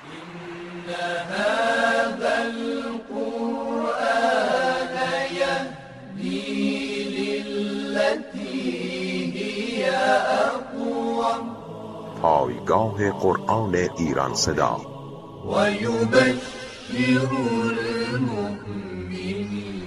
إن هذا القرآن يهدي للتي هي أقوم. پایگاه قرآن ایران صدا ويبشر المؤمنين.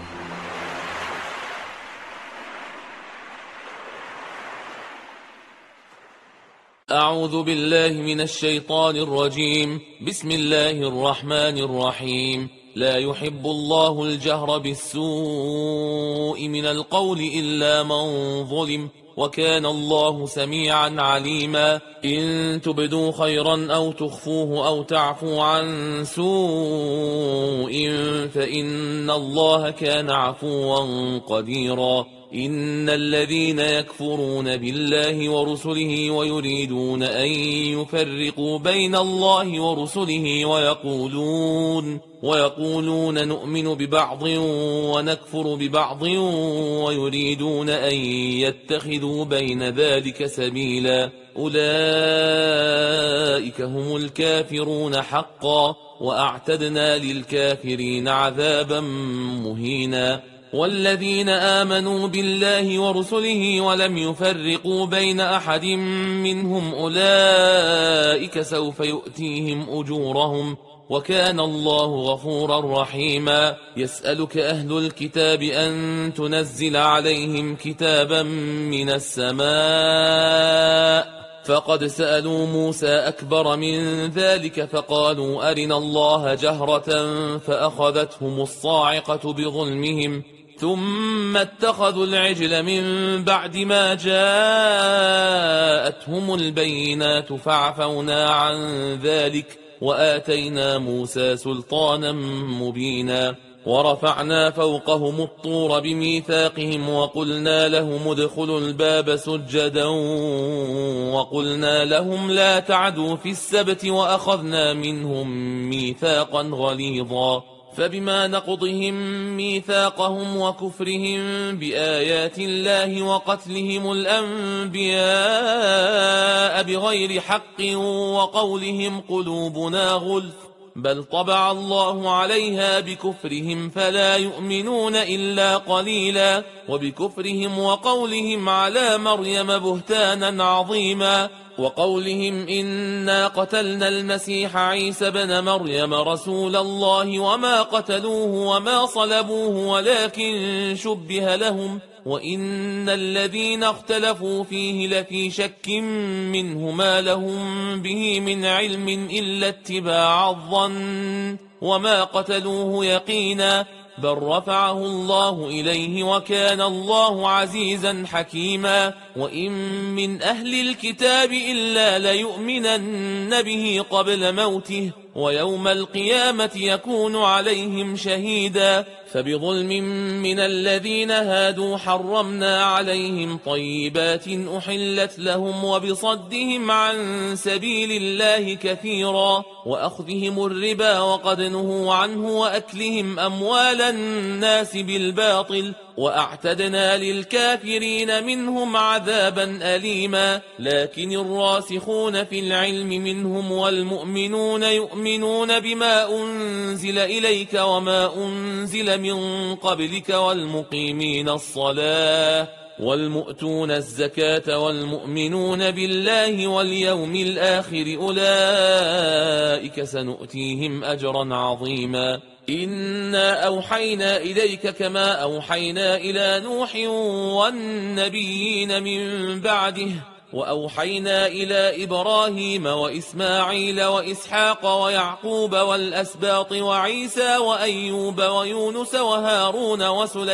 أعوذ بالله من الشيطان الرجيم. بسم الله الرحمن الرحيم. لا يحب الله الجهر بالسوء من القول إلا من ظلم، وكان الله سميعا عليما. إن تبدوا خيرا أو تخفوه أو تعفو عن سوء فإن الله كان عفوا قديرا. إن الذين يكفرون بالله ورسله ويريدون أن يفرقوا بين الله ورسله ويقولون نؤمن ببعض ونكفر ببعض ويريدون أن يتخذوا بين ذلك سبيلا، أولئك هم الكافرون حقا، وأعتدنا للكافرين عذابا مهينا. والذين آمنوا بالله ورسله ولم يفرقوا بين أحد منهم أولئك سوف يؤتيهم أجورهم، وكان الله غفورا رحيما. يسألك أهل الكتاب أن تنزل عليهم كتابا من السماء، فقد سألوا موسى أكبر من ذلك فقالوا أرنا الله جهرة فأخذتهم الصاعقة بظلمهم، ثم اتخذوا العجل من بعد ما جاءتهم البينات فعفونا عن ذلك وآتينا موسى سلطانا مبينا. ورفعنا فوقهم الطور بميثاقهم وقلنا لهم ادخلوا الباب سجدا وقلنا لهم لا تعدوا في السبت وأخذنا منهم ميثاقا غليظا. فبما نقضهم ميثاقهم وكفرهم بآيات الله وقتلهم الأنبياء بغير حق وقولهم قلوبنا غلف بل طبع الله عليها بكفرهم فلا يؤمنون إلا قليلا، وبكفرهم وقولهم على مريم بهتانا عظيما، وقولهم إنا قتلنا المسيح عيسى بن مريم رسول الله وما قتلوه وما صلبوه ولكن شبه لهم، وإن الذين اختلفوا فيه لفي شك منه ما لهم به من علم إلا اتباع الظن وما قتلوه يقينا، بل رفعه الله إليه وكان الله عزيزا حكيما. وإن من أهل الكتاب إلا ليؤمنن به قبل موته ويوم القيامة يكون عليهم شهيدا. فبظلم من الذين هادوا حرمنا عليهم طيبات أحلت لهم وبصدهم عن سبيل الله كثيرا وأخذهم الربا وقد نهوا عنه وأكلهم أموال الناس بالباطل وأعتدنا للكافرين منهم عذابا أليما. لكن الراسخون في العلم منهم والمؤمنون يؤمنون بما أنزل إليك وما أنزل من قبلك والمقيمين الصلاة والمؤتون الزكاة والمؤمنون بالله واليوم الآخر أولئك سنؤتيهم أجرا عظيما. إنا أوحينا إليك كما أوحينا إلى نوح والنبيين من بعده وأوحينا إلى إبراهيم وإسماعيل وإسحاق ويعقوب والأسباط وعيسى وأيوب ويونس وهارون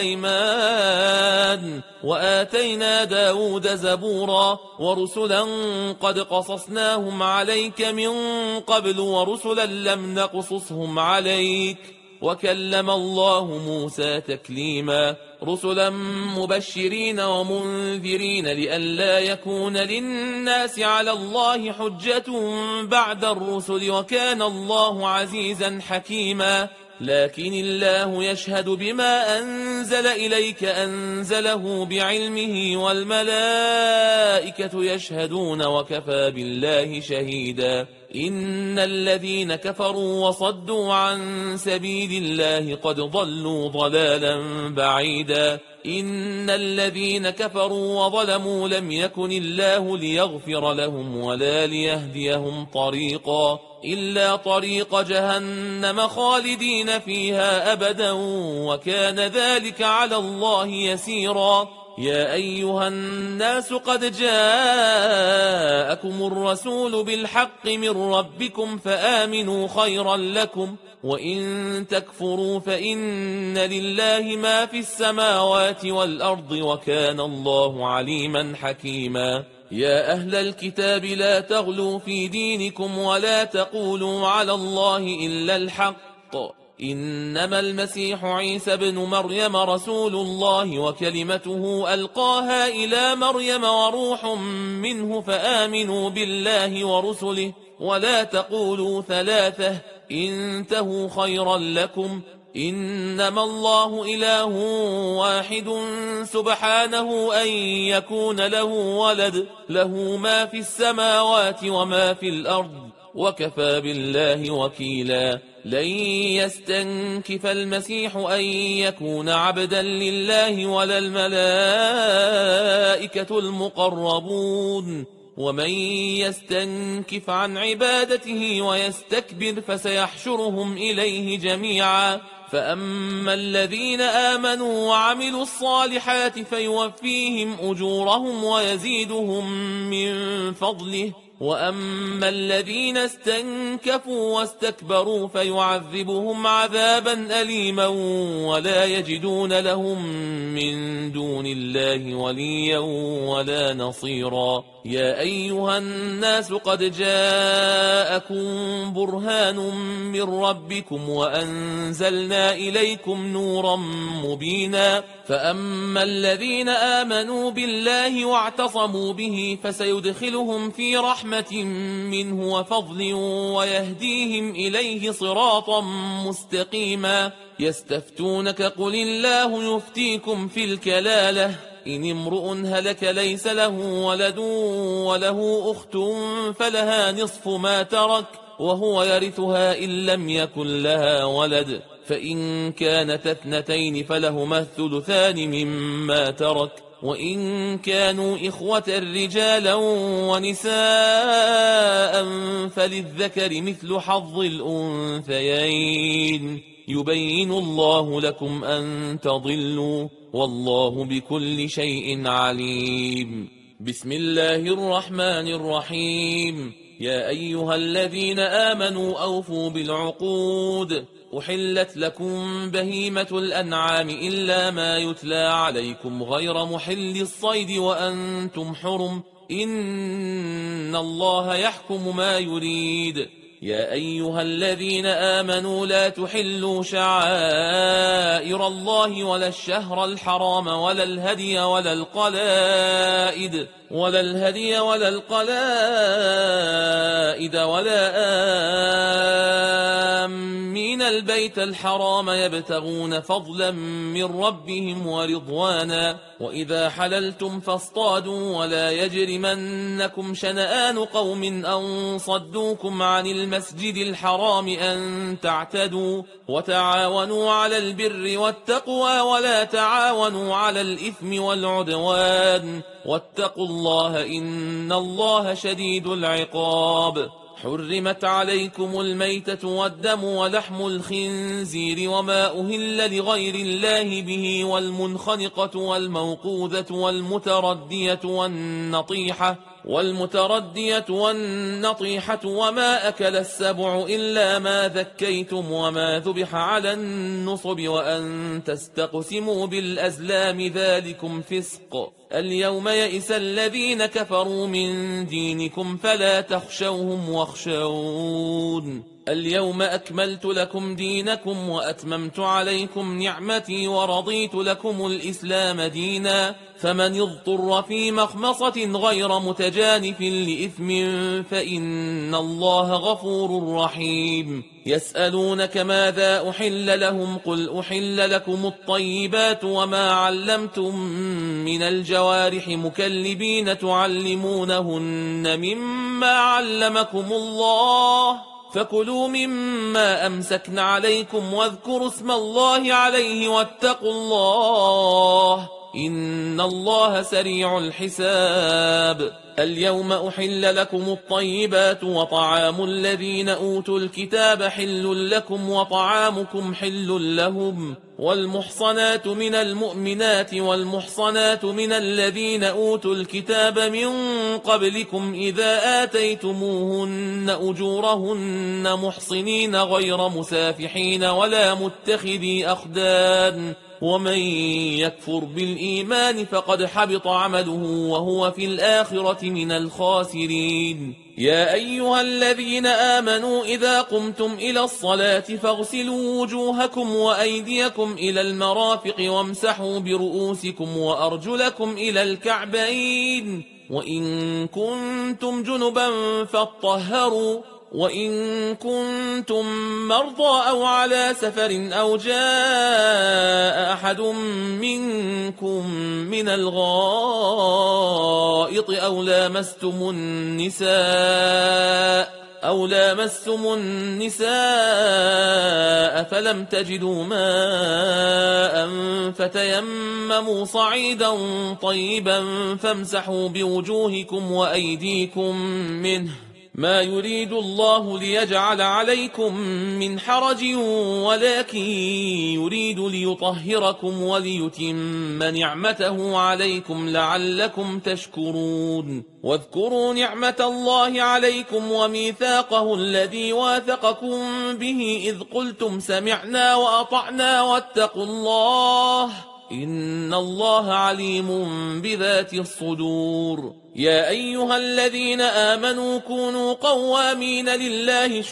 وسليمان وآتينا داود زبورا ورسلا قد قصصناهم عليك من قبل ورسلا لم نقصصهم عليك وكلم الله موسى تكليما. رسلا مبشرين ومنذرين لئلا يكون للناس على الله حجة بعد الرسل وكان الله عزيزا حكيما. لكن الله يشهد بما أنزل إليك أنزله بعلمه والملائكة يشهدون وكفى بالله شهيدا. إن الذين كفروا وصدوا عن سبيل الله قد ضلوا ضلالا بعيدا إن الذين كفروا وظلموا لم يكن الله ليغفر لهم ولا ليهديهم طريقا إلا طريق جهنم خالدين فيها أبدا وكان ذلك على الله يسيرا يا أيها الناس قد جاءكم الرسول بالحق من ربكم فآمنوا خيرا لكم وإن تكفروا فإن لله ما في السماوات والأرض وكان الله عليما حكيما يا أهل الكتاب لا تغلوا في دينكم ولا تقولوا على الله إلا الحق إنما المسيح عيسى بن مريم رسول الله وكلمته ألقاها إلى مريم وروح منه فآمنوا بالله ورسله ولا تقولوا ثلاثة انتهوا خيرا لكم إنما الله إله واحد سبحانه أن يكون له ولد له ما في السماوات وما في الأرض وكفى بالله وكيلا لن يستنكف المسيح أن يكون عبدا لله ولا الملائكة المقربون ومن يستنكف عن عبادته ويستكبر فسيحشرهم إليه جميعا فأما الذين آمنوا وعملوا الصالحات فيوفيهم أجورهم ويزيدهم من فضله وأما الذين استنكفوا واستكبروا فيعذبهم عذابا أليما ولا يجدون لهم من دون الله وليا ولا نصيرا يا أيها الناس قد جاءكم برهان من ربكم وأنزلنا إليكم نورا مبينا فأما الذين آمنوا بالله واعتصموا به فسيدخلهم في رحمة منه وفضل ويهديهم إليه صراطا مستقيما يستفتونك قل الله يفتيكم في الكلالة إن امرؤ هلك ليس له ولد وله أخت فلها نصف ما ترك وهو يرثها إن لم يكن لها ولد فإن كانت اثنتين فلهما الثلثان مما ترك وإن كانوا إخوة رجالا ونساء فللذكر مثل حظ الأنثيين يبين الله لكم أن تضلوا والله بكل شيء عليم بسم الله الرحمن الرحيم يا أيها الذين آمنوا أوفوا بالعقود أحلت لكم بهيمة الأنعام إلا ما يتلى عليكم غير محل الصيد وأنتم حرم إن الله يحكم ما يريد يا أيها الذين آمنوا لا تحلوا شعائر الله ولا الشهر الحرام ولا الهدي ولا القلائد ولا آمين البيت الحرام يبتغون فضلا من ربهم ورضوانا وإذا حللتم فاصطادوا ولا يجرمنكم شنآن قوم أن صدوكم عن المسجد الحرام أن تعتدوا وتعاونوا على البر والتقوى ولا تعاونوا على الإثم والعدوان واتقوا الله إن الله شديد العقاب حرمت عليكم الميتة والدم ولحم الخنزير وما أهل لغير الله به والمنخنقة والموقوذة والمتردية والنطيحة وما أكل السبع إلا ما ذكيتم وما ذبح على النصب وأن تستقسموا بالأزلام ذلكم فسق اليوم يئس الذين كفروا من دينكم فلا تخشوهم واخشون اليوم أكملت لكم دينكم وأتممت عليكم نعمتي ورضيت لكم الإسلام دينا فمن اضطر في مخمصة غير متجانف لإثم فإن الله غفور رحيم يسألونك ماذا أحل لهم قل أحل لكم الطيبات وما علمتم من الجوارح مكلبين تعلمونهن مما علمكم الله فكلوا مما أمسكن عليكم واذكروا اسم الله عليه واتقوا الله إن الله سريع الحساب اليوم أحل لكم الطيبات وطعام الذين أوتوا الكتاب حل لكم وطعامكم حل لهم والمحصنات من المؤمنات والمحصنات من الذين أوتوا الكتاب من قبلكم إذا آتيتموهن أجورهن محصنين غير مسافحين ولا متخذي أخدان ومن يكفر بالإيمان فقد حبط عمله وهو في الآخرة من الخاسرين يا أيها الذين آمنوا إذا قمتم إلى الصلاة فاغسلوا وجوهكم وأيديكم إلى المرافق وامسحوا برؤوسكم وأرجلكم إلى الكعبين وإن كنتم جنبا فاطهروا وإن كنتم مرضى أو على سفر أو جاء أحد منكم من الغائط أو لامستم النساء فلم تجدوا ماء فتيمموا صعيدا طيبا فامسحوا بوجوهكم وأيديكم منه ما يريد الله ليجعل عليكم من حرج ولكن يريد ليطهركم وليتم نعمته عليكم لعلكم تشكرون واذكروا نعمة الله عليكم وميثاقه الذي واثقكم به إذ قلتم سمعنا وأطعنا واتقوا الله إن الله عليم بذات الصدور يا أيها الذين آمنوا كونوا قوامين لله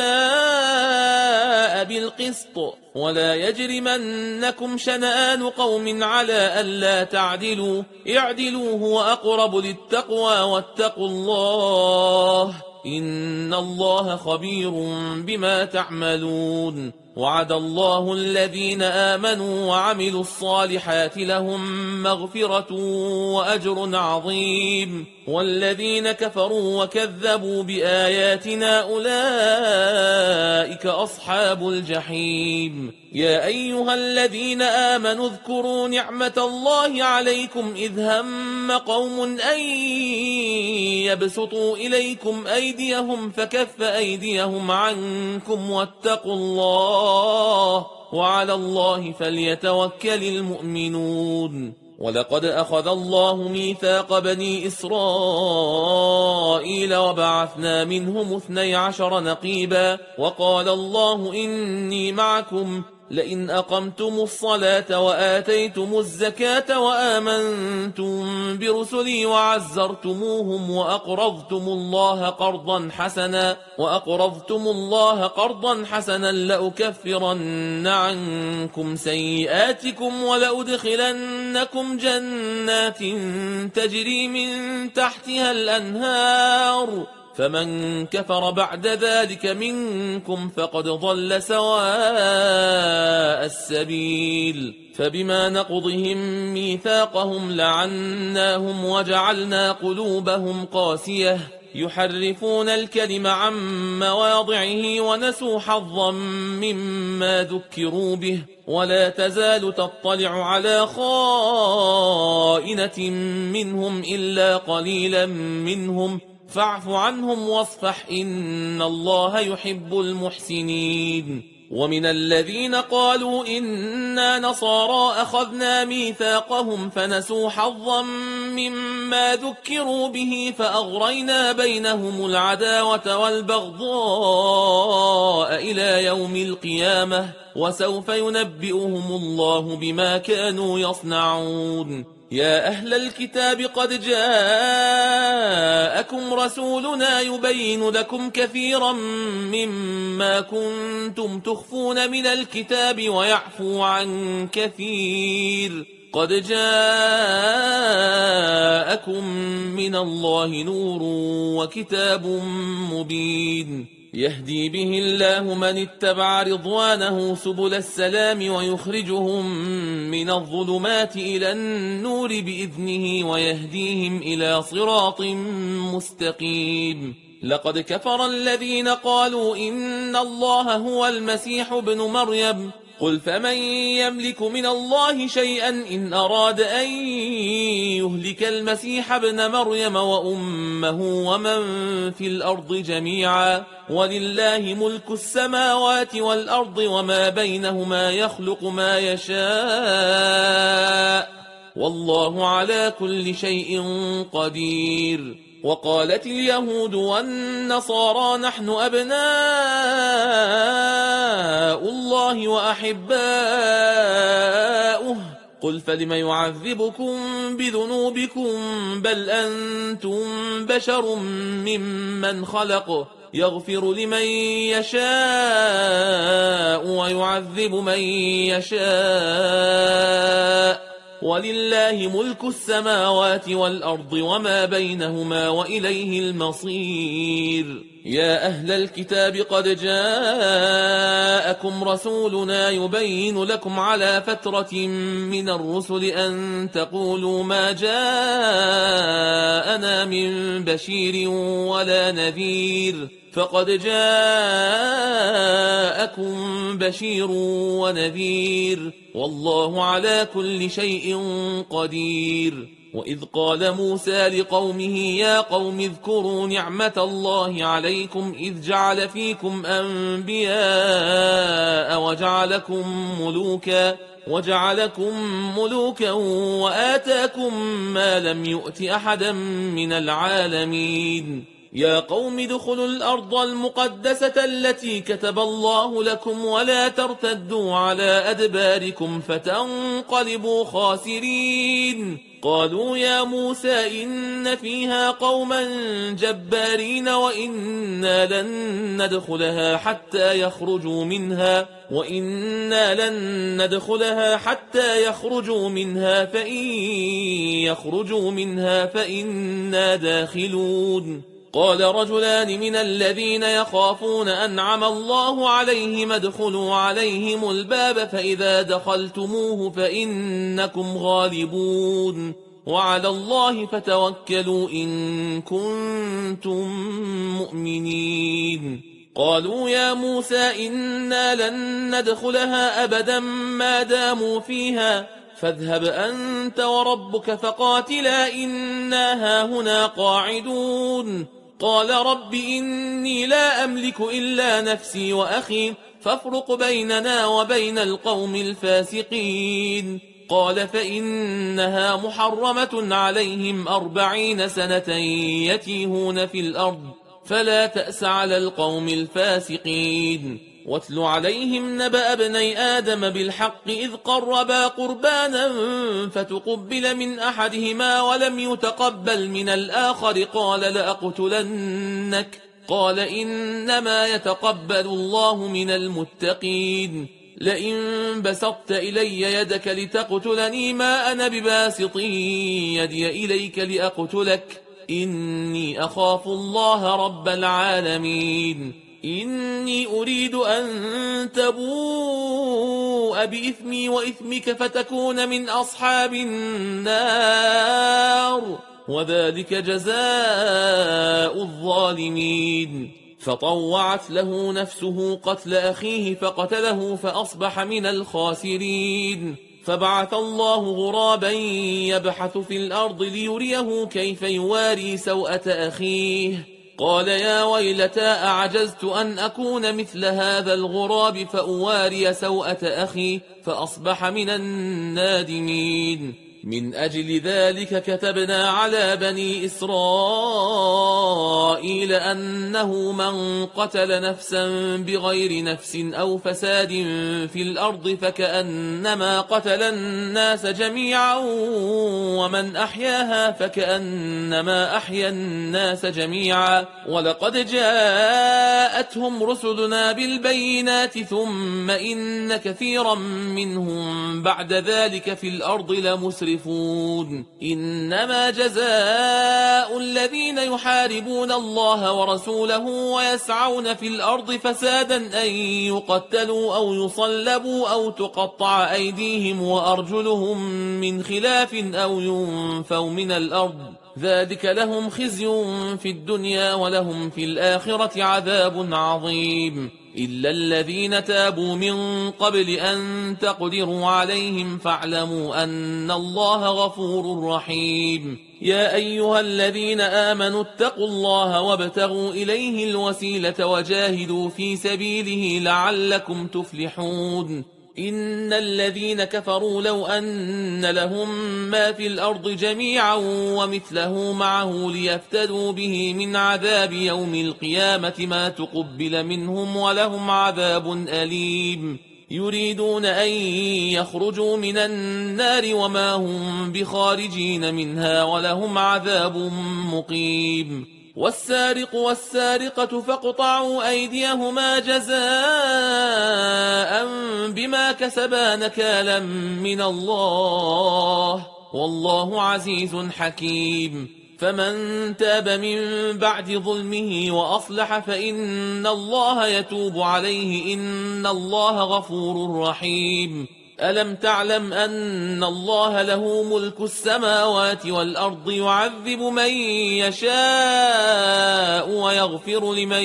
شهداء بالقسط ولا يجرمنكم شنآن قوم على ألا تعدلوا اعدلوا هو أقرب للتقوى واتقوا الله إن الله خبير بما تعملون وعد الله الذين آمنوا وعملوا الصالحات لهم مغفرة وأجر عظيم والذين كفروا وكذبوا بآياتنا أولئك أصحاب الجحيم يا أيها الذين آمنوا اذكروا نعمة الله عليكم إذ هم قوم أن يبسطوا إليكم أيديهم فكف أيديهم عنكم واتقوا الله وعلى الله فليتوكل المؤمنون ولقد أخذ الله ميثاق بني إسرائيل وبعثنا منهم 12 نقيبا وقال الله إني معكم لئن أقمتم الصلاة وآتيتم الزكاة وآمنتم برسلي وعزرتموهم وأقرضتم الله قرضا حسنا لأكفرن عنكم سيئاتكم ولأدخلنكم جنات تجري من تحتها الأنهار فمن كفر بعد ذلك منكم فقد ضل سواء السبيل فبما نقضهم ميثاقهم لعناهم وجعلنا قلوبهم قاسية يحرفون الكلم عن مواضعه ونسوا حظا مما ذكروا به ولا تزال تطلع على خائنة منهم إلا قليلا منهم فاعف عنهم واصفح إن الله يحب المحسنين ومن الذين قالوا إنا نصارى أخذنا ميثاقهم فنسوا حظا مما ذكروا به فأغرينا بينهم العداوة والبغضاء إلى يوم القيامة وسوف ينبئهم الله بما كانوا يصنعون يا أهل الكتاب قد جاءكم رسولنا يبين لكم كثيرا مما كنتم تخفون من الكتاب ويعفو عن كثير قد جاءكم من الله نور وكتاب مبين يهدي به الله من اتبع رضوانه سبل السلام ويخرجهم من الظلمات إلى النور بإذنه ويهديهم إلى صراط مستقيم لقد كفر الذين قالوا إن الله هو المسيح ابن مريم قل فمن يملك من الله شيئا إن أراد أن يهلك المسيح ابن مريم وأمه ومن في الأرض جميعا ولله ملك السماوات والأرض وما بينهما يخلق ما يشاء والله على كل شيء قدير وقالت اليهود والنصارى نحن أبناء الله وأحباؤه قل فلم يعذبكم بذنوبكم بل أنتم بشر ممن خلق يغفر لمن يشاء ويعذب من يشاء ولله ملك السماوات والأرض وما بينهما وإليه المصير يا أهل الكتاب قد جاءكم رسولنا يبين لكم على فترة من الرسل أن تقولوا ما جاءنا من بشير ولا نذير فقد جاءكم بشير ونذير والله على كل شيء قدير وإذ قال موسى لقومه يا قوم اذكروا نعمة الله عليكم إذ جعل فيكم أنبياء وجعلكم ملوكا وآتاكم ما لم يؤت أحدا من العالمين يا قوم ادخلوا الأرض المقدسة التي كتب الله لكم ولا ترتدوا على أدباركم فتنقلبوا خاسرين قالوا يا موسى إن فيها قوما جبارين وإنا لن ندخلها حتى يخرجوا منها فإن يخرجوا منها فإنا داخلون قال رجلان من الذين يخافون أنعم الله عليهم ادخلوا عليهم الباب فإذا دخلتموه فإنكم غالبون وعلى الله فتوكلوا إن كنتم مؤمنين قالوا يا موسى إنا لن ندخلها أبدا ما داموا فيها فاذهب أنت وربك فقاتلا إنا هاهنا قاعدون قال رب إني لا أملك إلا نفسي وأخي فافرق بيننا وبين القوم الفاسقين قال فإنها محرمة عليهم 40 سنة يتيهون في الأرض فلا تأس على القوم الفاسقين واتل عليهم نبأ ابني آدم بالحق إذ قربا قربانا فتقبل من أحدهما ولم يتقبل من الآخر قال لأقتلنك قال إنما يتقبل الله من المتقين لئن بسطت إلي يدك لتقتلني ما أنا بباسط يدي إليك لأقتلك إني أخاف الله رب العالمين إني أريد أن تبوء بإثمي وإثمك فتكون من أصحاب النار وذلك جزاء الظالمين فطوعت له نفسه قتل أخيه فقتله فأصبح من الخاسرين فبعث الله غرابا يبحث في الأرض ليريه كيف يواري سوءة أخيه قال يا ويلتى أعجزت أن أكون مثل هذا الغراب فأواري سوءة أخي فأصبح من النادمين من أجل ذلك كتبنا على بني إسرائيل أنه من قتل نفسا بغير نفس أو فساد في الأرض فكأنما قتل الناس جميعا ومن أحياها فكأنما أحيا الناس جميعا ولقد جاءتهم رسلنا بالبينات ثم إن كثيرا منهم بعد ذلك في الأرض لمسرفون. إنما جزاء الذين يحاربون الله ورسوله ويسعون في الأرض فسادا أن يقتلوا أو يصلبوا أو تقطع أيديهم وأرجلهم من خلاف أو ينفوا من الأرض ذلك لهم خزي في الدنيا ولهم في الآخرة عذاب عظيم إلا الذين تابوا من قبل أن تقدروا عليهم فاعلموا أن الله غفور رحيم. يا أيها الذين آمنوا اتقوا الله وابتغوا إليه الوسيلة وجاهدوا في سبيله لعلكم تفلحون. إن الذين كفروا لو أن لهم ما في الأرض جميعا ومثله معه ليفتدوا به من عذاب يوم القيامة ما تقبل منهم ولهم عذاب أليم. يريدون أن يخرجوا من النار وما هم بخارجين منها ولهم عذاب مقيم. والسارق والسارقة فاقطعوا أيديهما جزاء بما كسبا نكالا من الله والله عزيز حكيم. فمن تاب من بعد ظلمه وأصلح فإن الله يتوب عليه إن الله غفور رحيم. ألم تعلم أن الله له ملك السماوات والأرض يعذب من يشاء ويغفر لمن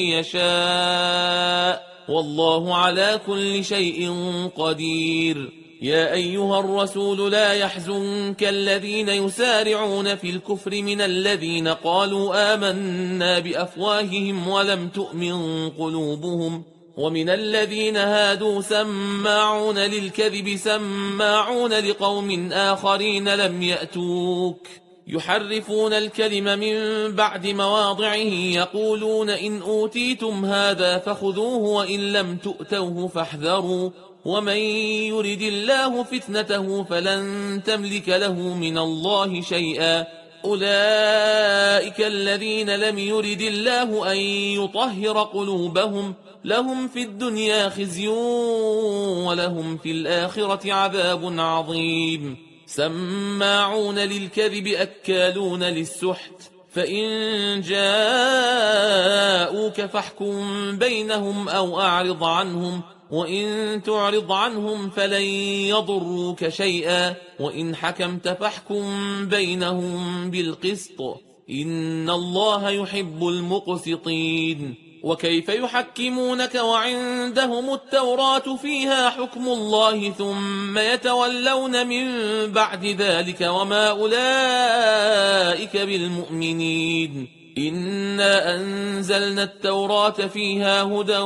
يشاء والله على كل شيء قدير. يا أيها الرسول لا يحزنك الذين يسارعون في الكفر من الذين قالوا آمنا بأفواههم ولم تؤمن قلوبهم ومن الذين هادوا سماعون للكذب سماعون لقوم آخرين لم يأتوك يحرفون الكلم من بعد مواضعه يقولون إن أوتيتم هذا فخذوه وإن لم تؤتوه فاحذروا ومن يرد الله فتنته فلن تملك له من الله شيئا. أولئك الذين لم يرد الله أن يطهر قلوبهم لهم في الدنيا خزي ولهم في الآخرة عذاب عظيم. سماعون للكذب أكالون للسحت فإن جاءوك فاحكم بينهم أو أعرض عنهم وإن تعرض عنهم فلن يضروك شيئا وإن حكمت فاحكم بينهم بالقسط إن الله يحب المقسطين. وكيف يحكمونك وعندهم التوراة فيها حكم الله ثم يتولون من بعد ذلك وما أولئك بالمؤمنين. إنا أنزلنا التوراة فيها هدى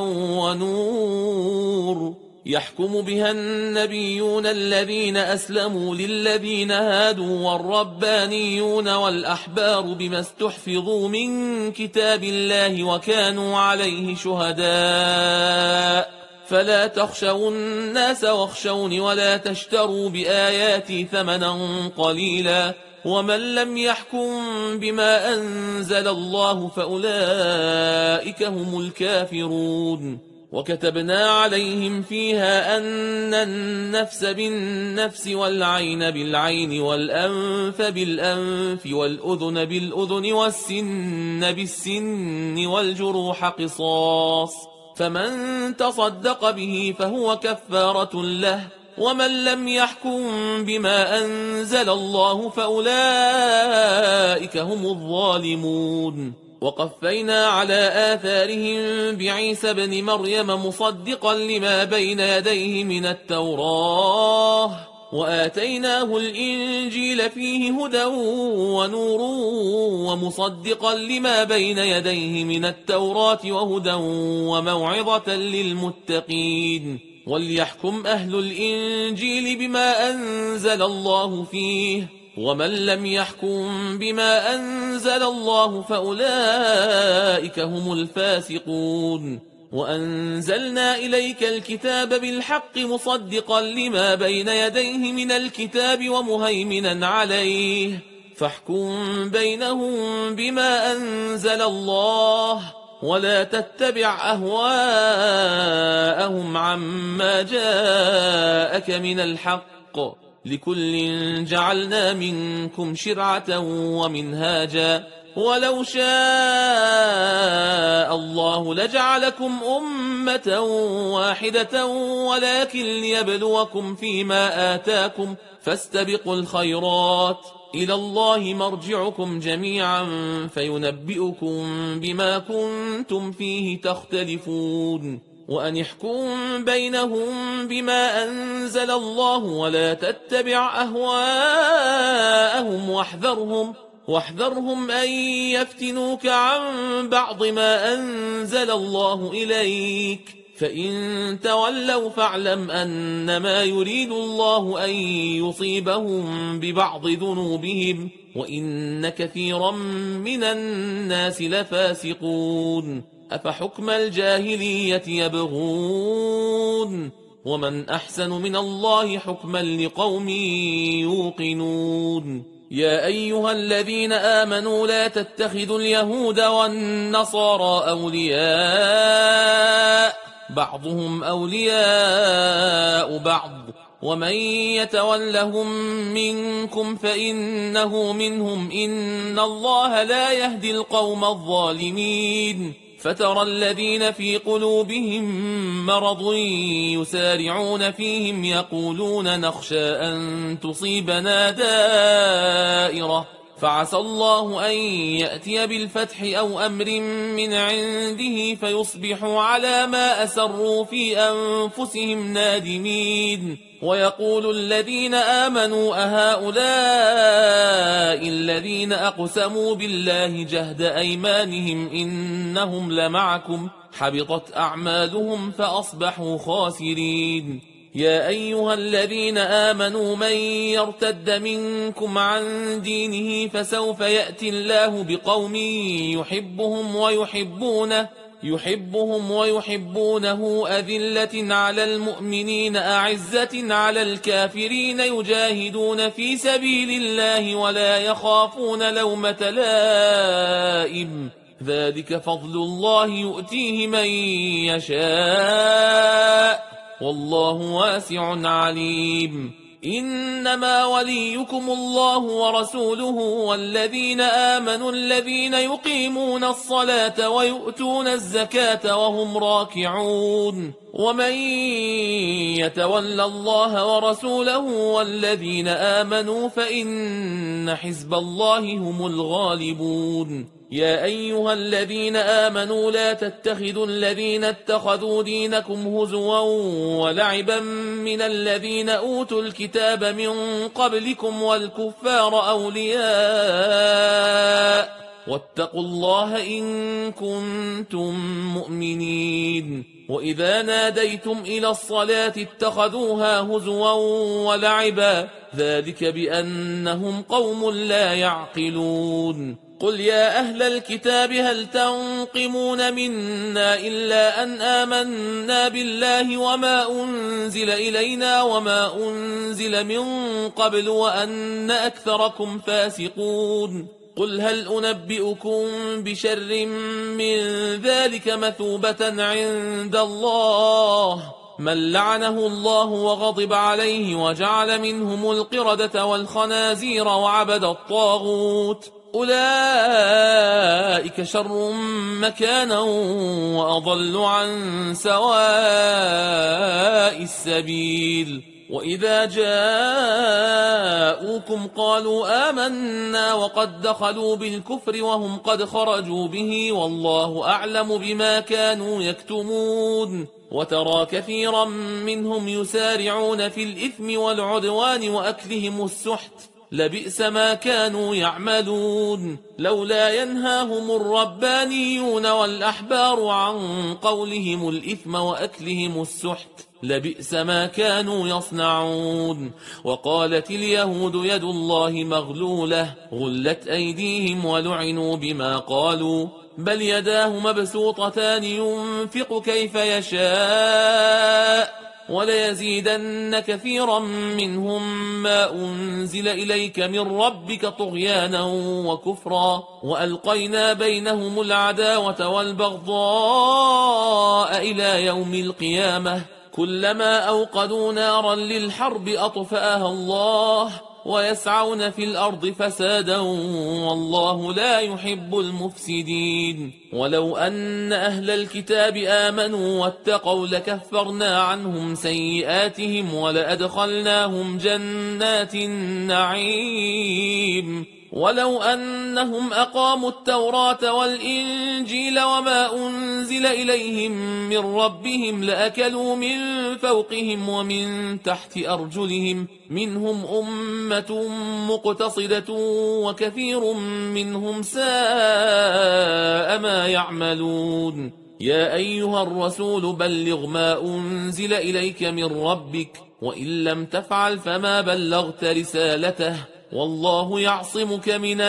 ونور يحكم بها النبيون الذين أسلموا للذين هادوا والربانيون والأحبار بما استحفظوا من كتاب الله وكانوا عليه شهداء فلا تخشوا الناس واخشوني ولا تشتروا بآياتي ثمنا قليلا ومن لم يحكم بما أنزل الله فأولئك هم الكافرون. وكتبنا عليهم فيها أن النفس بالنفس والعين بالعين والأنف بالأنف والأذن بالأذن والسن بالسن والجروح قصاص فمن تصدق به فهو كفارة له ومن لم يحكم بما أنزل الله فأولئك هم الظالمون. وقفينا على آثارهم بعيسى بن مريم مصدقا لما بين يديه من التوراة وآتيناه الإنجيل فيه هدى ونور ومصدقا لما بين يديه من التوراة وهدى وموعظة للمتقين. وليحكم أهل الإنجيل بما أنزل الله فيه، ومن لم يحكم بما أنزل الله فأولئك هم الفاسقون. وأنزلنا إليك الكتاب بالحق مصدقا لما بين يديه من الكتاب ومهيمنا عليه، فاحكم بينهم بما أنزل الله، ولا تتبع أهواءهم عما جاءك من الحق، لكل جعلنا منكم شرعة ومنهاجا، ولو شاء الله لجعلكم أمة واحدة ولكن ليبلوكم فيما آتاكم، فاستبقوا الخيرات، إلى الله مرجعكم جميعا فينبئكم بما كنتم فيه تختلفون. وأن احكم بينهم بما أنزل الله ولا تتبع أهواءهم واحذرهم أن يفتنوك عن بعض ما أنزل الله إليك، فإن تولوا فاعلم أنما يريد الله أن يصيبهم ببعض ذنوبهم، وإن كثيرا من الناس لفاسقون. أفحكم الجاهلية يبغون، ومن أحسن من الله حكما لقوم يوقنون. يا أيها الذين آمنوا لا تتخذوا اليهود والنصارى أولياء، بعضهم أولياء بعض، ومن يتولهم منكم فإنه منهم، إن الله لا يهدي القوم الظالمين. فترى الذين في قلوبهم مرض يسارعون فيهم يقولون نخشى أن تصيبنا دائرة، فعسى الله أن يأتي بالفتح أو أمر من عنده فيصبحوا على ما أسروا في أنفسهم نادمين. ويقول الذين آمنوا أهؤلاء الذين أقسموا بالله جهد أيمانهم إنهم لمعكم، حبطت أعمالهم فأصبحوا خاسرين. يا أيها الذين آمنوا من يرتد منكم عن دينه فسوف يأتي الله بقوم يحبهم ويحبونه أذلة على المؤمنين أعزة على الكافرين يجاهدون في سبيل الله ولا يخافون لومة لائم، ذلك فضل الله يؤتيه من يشاء والله واسع عليم. إنما وليكم الله ورسوله والذين آمنوا الذين يقيمون الصلاة ويؤتون الزكاة وهم راكعون، ومن يتول الله ورسوله والذين آمنوا فإن حزب الله هم الغالبون. يا أيها الذين آمنوا لا تتخذوا الذين اتخذوا دينكم هزوا ولعبا من الذين أوتوا الكتاب من قبلكم والكفار أولياء، واتقوا الله إن كنتم مؤمنين. وإذا ناديتم إلى الصلاة اتخذوها هزوا ولعبا، ذلك بأنهم قوم لا يعقلون. قل يا أهل الكتاب هل تنقمون منا إلا أن آمنا بالله وما أنزل إلينا وما أنزل من قبل وأن أكثركم فاسقون. قل هل أنبئكم بشر من ذلك مثوبة عند الله، من لعنه الله وغضب عليه وجعل منهم القردة والخنازير وعبد الطاغوت، أولئك شر مكانا وأضل عن سواء السبيل. وإذا جاءوكم قالوا آمنا وقد دخلوا بالكفر وهم قد خرجوا به والله أعلم بما كانوا يكتمون. وترى كثيرا منهم يسارعون في الإثم والعدوان وأكلهم السحت، لبئس ما كانوا يعملون لولا ينهاهم الربانيون والأحبار عن قولهم الإثم وأكلهم السحت لبئس ما كانوا يصنعون وقالت اليهود يد الله مغلولة غلت أيديهم ولعنوا بما قالوا بل يداه مبسوطتان ينفق كيف يشاء وليزيدن كثيرا منهم ما أنزل إليك من ربك طغيانا وكفرا وألقينا بينهم العداوة والبغضاء إلى يوم القيامة كلما أوقدوا نارا للحرب أطفأها الله ويسعون في الأرض فسادا والله لا يحب المفسدين ولو أن أهل الكتاب آمنوا واتقوا لكفرنا عنهم سيئاتهم ولأدخلناهم جنات النعيم ولو أنهم أقاموا التوراة والإنجيل وما أنزل إليهم من ربهم لأكلوا من فوقهم ومن تحت أرجلهم منهم أمة مقتصدة وكثير منهم ساء ما يعملون يا أيها الرسول بلغ ما أنزل إليك من ربك وإن لم تفعل فما بلغت رسالته والله يعصمك من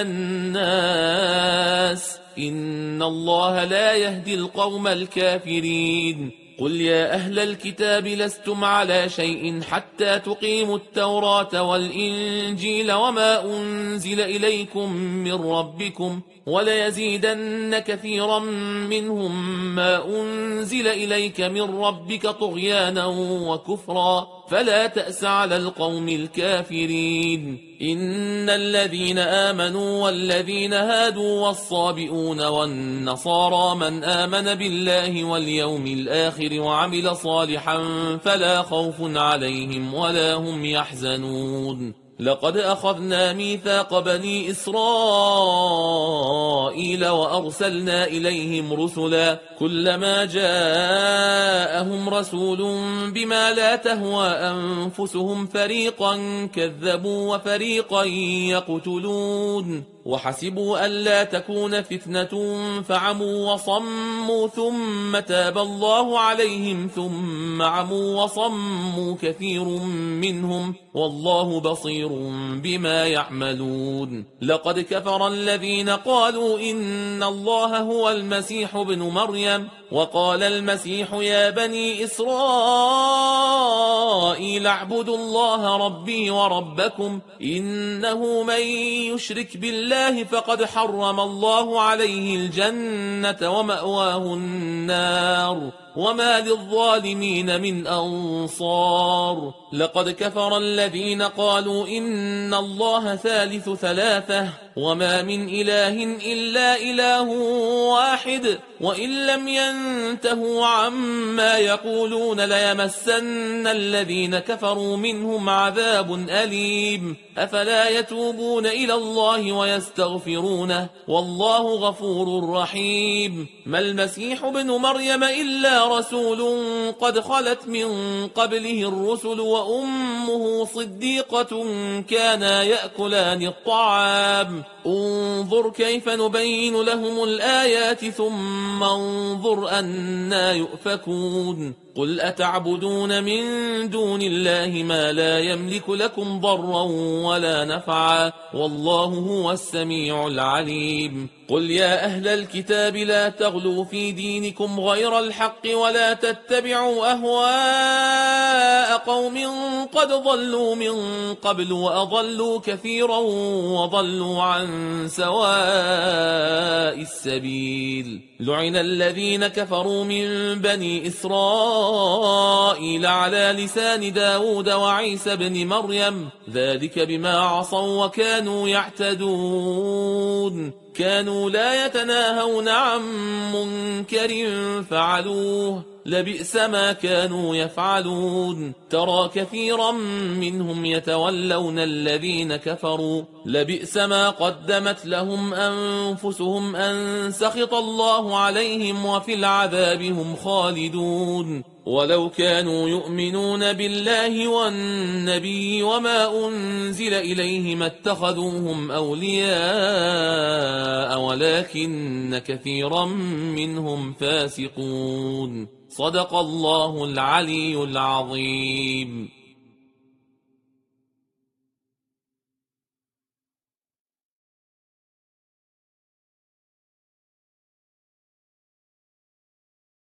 الناس إن الله لا يهدي القوم الكافرين قل يا أهل الكتاب لستم على شيء حتى تقيموا التوراة والإنجيل وما أنزل إليكم من ربكم وليزيدن كثيرا منهم ما أنزل إليك من ربك طغيانا وكفرا فلا تأس على القوم الكافرين إن الذين آمنوا والذين هادوا والصابئون والنصارى من آمن بالله واليوم الآخر وعمل صالحا فلا خوف عليهم ولا هم يحزنون لقد أخذنا ميثاق بني إسرائيل وأرسلنا إليهم رسلا كلما جاءهم رسول بما لا تهوى أنفسهم فريقا كذبوا وفريقا يقتلون وحسبوا ألا تكون فتنة فعموا وصموا ثم تاب الله عليهم ثم عموا وصموا كثير منهم والله بصير بما يعملون لقد كفر الذين قالوا إن الله هو المسيح ابن مريم وقال المسيح يا بني إسرائيل اعبدوا الله ربي وربكم إنه من يشرك بالله فقد حرم الله عليه الجنة ومأواه النار وما للظالمين من أنصار لقد كفر الذين قالوا إن الله ثالث ثلاثة وما من إله إلا إله واحد وإن لم ينتهوا عما يقولون ليمسن الذين كفروا منهم عذاب أليم أفلا يتوبون إلى الله ويستغفرونه والله غفور رحيم ما المسيح ابن مريم إلا رسول قد خلت من قبله الرسل وأمه صديقة كانا يأكلان الطعام انظر كيف نبين لهم الآيات ثم انظر أنا يؤفكون قل أتعبدون من دون الله ما لا يملك لكم ضرا ولا نفعا والله هو السميع العليم قل يا أهل الكتاب لا تغلوا في دينكم غير الحق ولا تتبعوا أهواء قوم قد ضلوا من قبل وأضلوا كثيرا وضلوا عن سواء السبيل لعن الذين كفروا من بني إسرائيل على لسان داود وعيسى بن مريم ذلك بما عصوا وكانوا يعتدون كانوا لا يتناهون عن منكر فعلوه لبئس ما كانوا يفعلون ترى كثيرا منهم يتولون الذين كفروا لبئس ما قدمت لهم أنفسهم أن سخط الله عليهم وفي العذاب هم خالدون ولو كانوا يؤمنون بالله والنبي وما أنزل إليه ما اتخذوهم أولياء ولكن كثيرا منهم فاسقون. صدق الله العلي العظيم.